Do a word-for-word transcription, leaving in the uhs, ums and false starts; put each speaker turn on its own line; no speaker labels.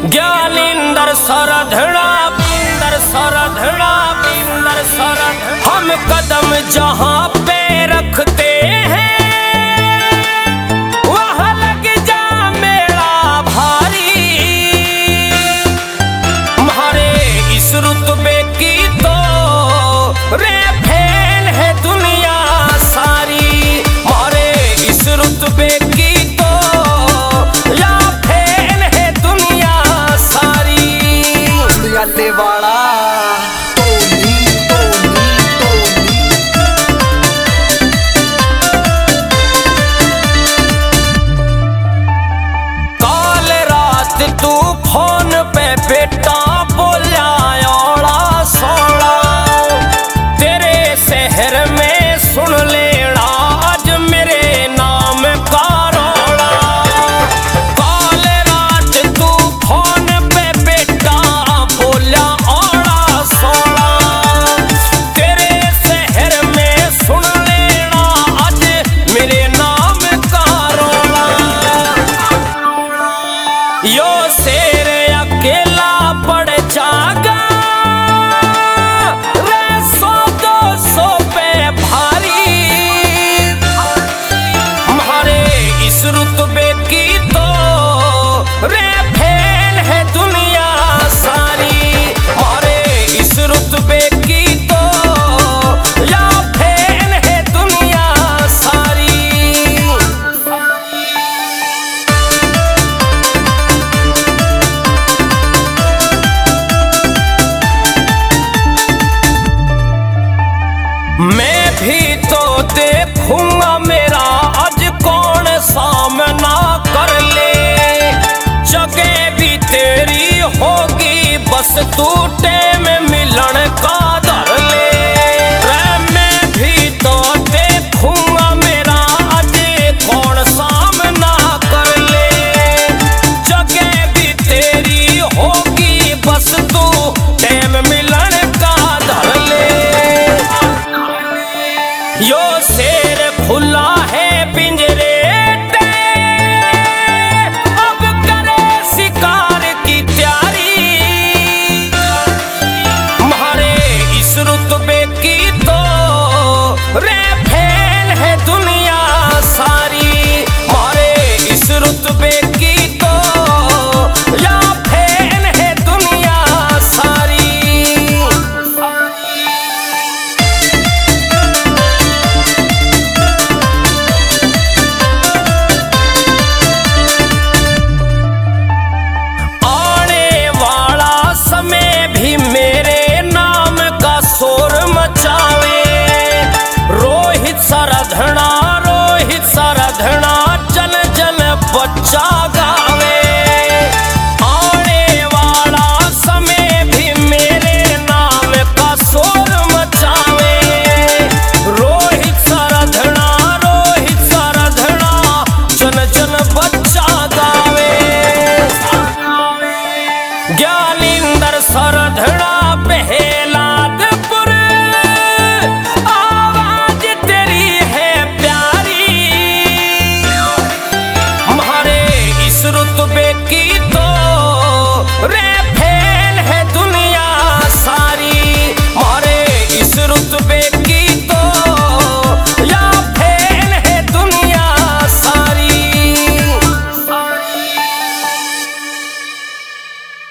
ज्ञानिंदर सरधड़ा पिंदर सरधड़ा पिंदर सरधड़ा। हम कदम जहाँ पे रखते हैं वहाँ लग जा मेरा भारी। हमारे इस रुतबे की तो रे फैन है दुनिया सारी। हमारे इस रुतबे की तो या फैन है दुनिया सारी।
याले वाला
तू फोन पे बेटा बोला औड़ा सोड़ा। तेरे शहर में सुन लेना आज मेरे नाम का रोड़ा। काल रात तू फोन पे बेटा बोला औड़ा सोड़ा। तेरे शहर में सुन लेना आज मेरे नाम का रोड़ा। यो शेर अकेला पड़ जागा रे सौ दो सौ पे भारी। हमारे इस रुतबे की तो रे फैन है दुनिया सारी। हमारे इस रुतबे की तो या फैन है दुनिया सारी। मैं भी तो देखूंगा मेरा आज कौन सामना कर ले। जगह भी तेरी होगी बस तू टेम मिलन का धर ले। मैं भी तो देखूंगा मेरा आज कौन सामना कर ले। जगह भी तेरी होगी बस तू टेम मिलन का धर ले। यो शेर खुला